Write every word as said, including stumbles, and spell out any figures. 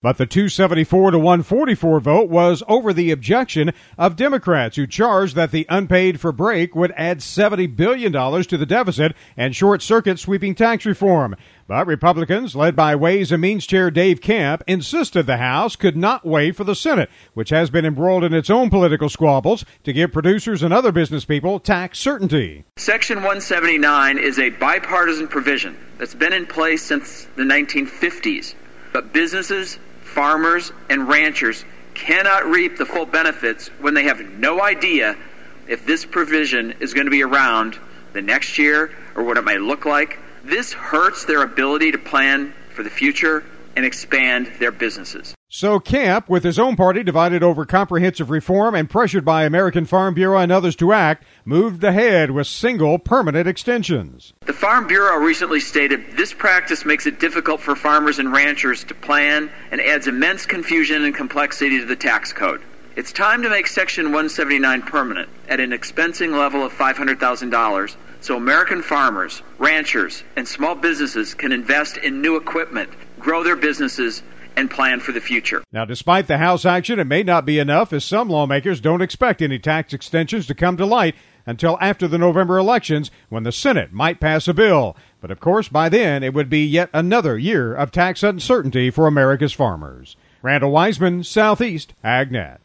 But the two seventy-four to one forty-four vote was over the objection of Democrats who charged that the unpaid for break would add seventy billion dollars to the deficit and short-circuit sweeping tax reform. But Republicans, led by Ways and Means Chair Dave Camp, insisted the House could not wait for the Senate, which has been embroiled in its own political squabbles, to give producers and other business people tax certainty. Section one seventy-nine is a bipartisan provision that's been in place since the nineteen fifties. But businesses, farmers, and ranchers cannot reap the full benefits when they have no idea if this provision is going to be around the next year or what it might look like. This hurts their ability to plan for the future and expand their businesses. So Camp, with his own party divided over comprehensive reform and pressured by American Farm Bureau and others to act, moved ahead with single permanent extensions. The Farm Bureau recently stated this practice makes it difficult for farmers and ranchers to plan and adds immense confusion and complexity to the tax code. It's time to make Section one seventy-nine permanent at an expensing level of five hundred thousand dollars so American farmers, ranchers, and small businesses can invest in new equipment, grow their businesses, and plan for the future. Now, despite the House action, it may not be enough, as some lawmakers don't expect any tax extensions to come to light until after the November elections, when the Senate might pass a bill. But of course, by then, it would be yet another year of tax uncertainty for America's farmers. Randall Wiseman, Southeast AgNet.